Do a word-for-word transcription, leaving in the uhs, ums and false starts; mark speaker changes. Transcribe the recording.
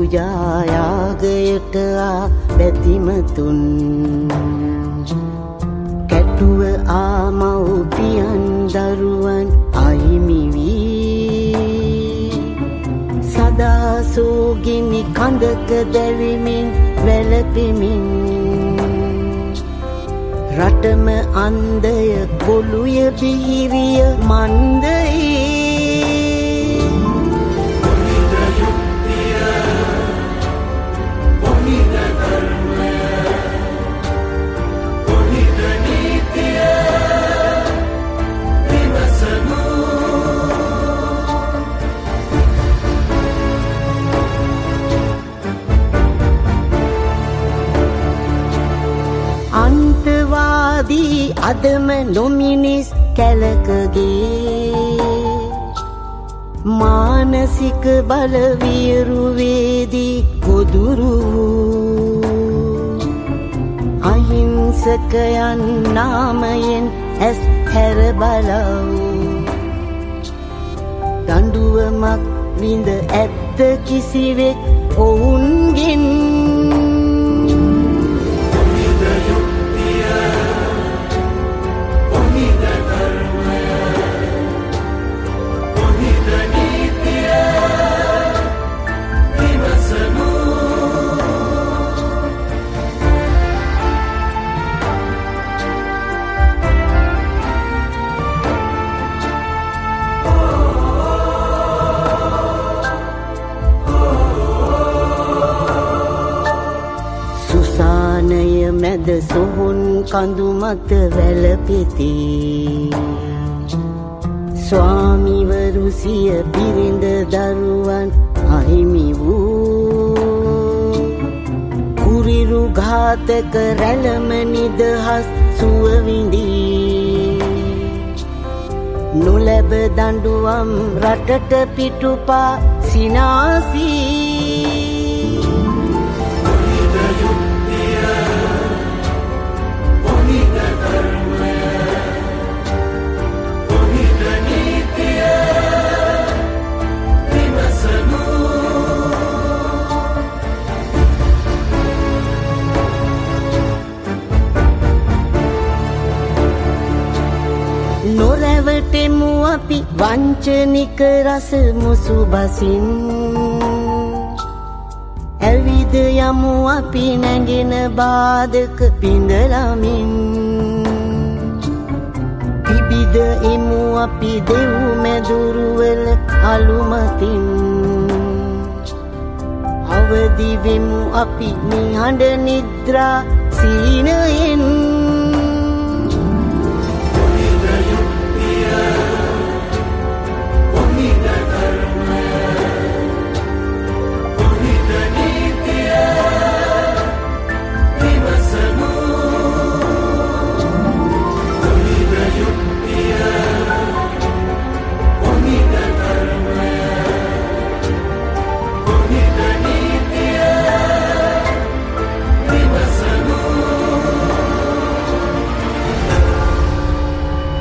Speaker 1: පූජා යාගයට ආ බැතිමතුන් කැටුව ආ මව්පියන් දරුවන් අහිමි වී සදා සෝගිනි කඳක දැවිමින් වැළපෙමින් රටම අන්දය ගොළුය බිහිවිය මන්දයි
Speaker 2: කොනිද යුක්තිය කොනිද ධර්මය කොනිද නීතිය විමසනු
Speaker 1: අන්තවාදී අදම නොමිනිස් කැලකගේ මානසික බලවිරුවේදී ගොදුරු අහිංසකයන් නාමයෙන් ඇස් හැර බලව් දඬුවමක් විඳ ඇත්ත කිසිවෙක් ඔවුන්ගෙන් මැද සොහොන් කඳු මත වැළපෙති ස්වාමිවරු සිය බිරිඳ දරුවන් අහිමි වූ කුරිරු ඝාතක රැළම නිදහස් සුව විඳී නොලැබ දඬුවම් රටට පිටුපා සිනාසී නොරැවටෙමු අපි වංචනික රස මුසු බසින් ඇවිද යමු අපි නැගෙන බාධක පිඳලමින් පිබිද එමු අපි දෙව් මැදුරුවල අලුමතින් අවදි වෙමු අපි නිහඬ නිද්‍රා සීනයෙන්